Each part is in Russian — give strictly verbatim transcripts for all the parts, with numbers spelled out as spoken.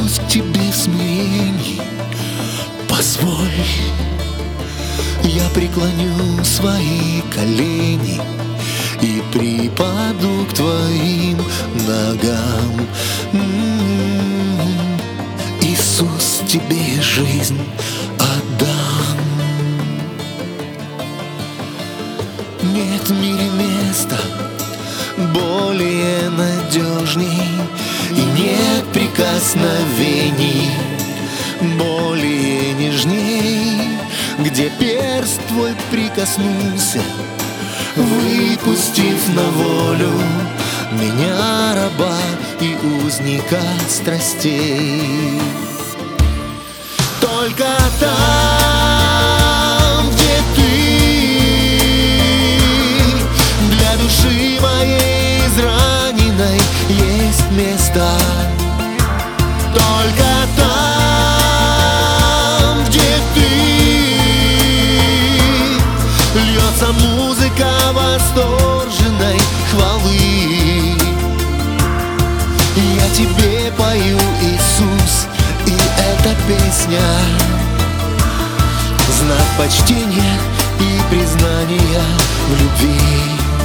обращусь к тебе в смирении. Позволь, я преклоню свои колени и припаду к твоим ногам. М-м-м. Иисус, тебе жизнь отдам. Нет в мире места более надежней, и нет прикосновений более нежней, где перст твой прикоснулся, выпустив на волю меня, раба и узника страстей. Только там, где ты, для души моей израненной есть место. Только там, где ты, льется музыка восторженной хвалы. Я тебе пою, Иисус, и эта песня — знак почтения и признания в любви.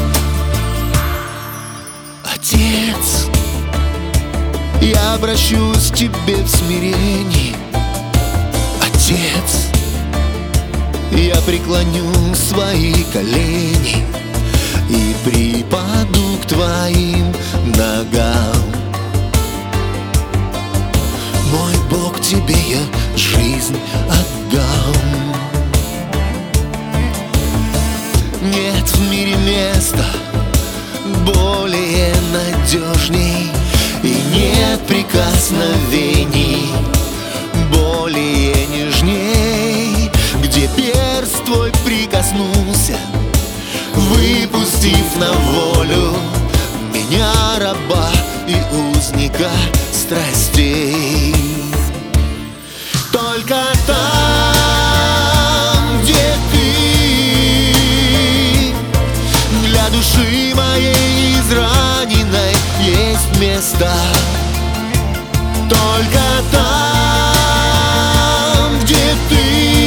Отец, я обращусь к тебе в смирении. Отец, я преклоню свои колени и припаду к твоим ногам. Мой Бог, тебе я жизнь отдам. Нет в мире места более надежней, и нет прикосновений более нежней, где перст твой прикоснулся, выпустив на волю меня, раба и узника страстей. Только там, где ты, для души моей израненной есть место. Только там, где ты,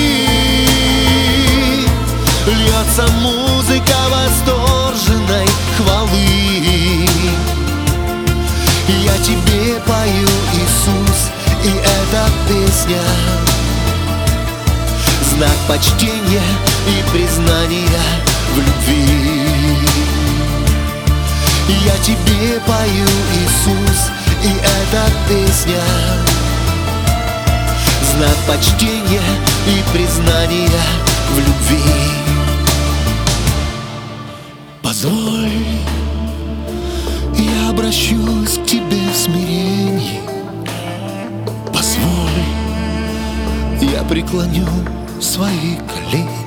льется музыка восторженной хвалы. Я тебе пою, Иисус, и эта песня — знак почтения и признания в любви. Я тебе пою, Иисус, и эта песня — знак почтения и признания в любви. Позволь, я обращусь к тебе в смирении. Позволь, я преклоню свои колени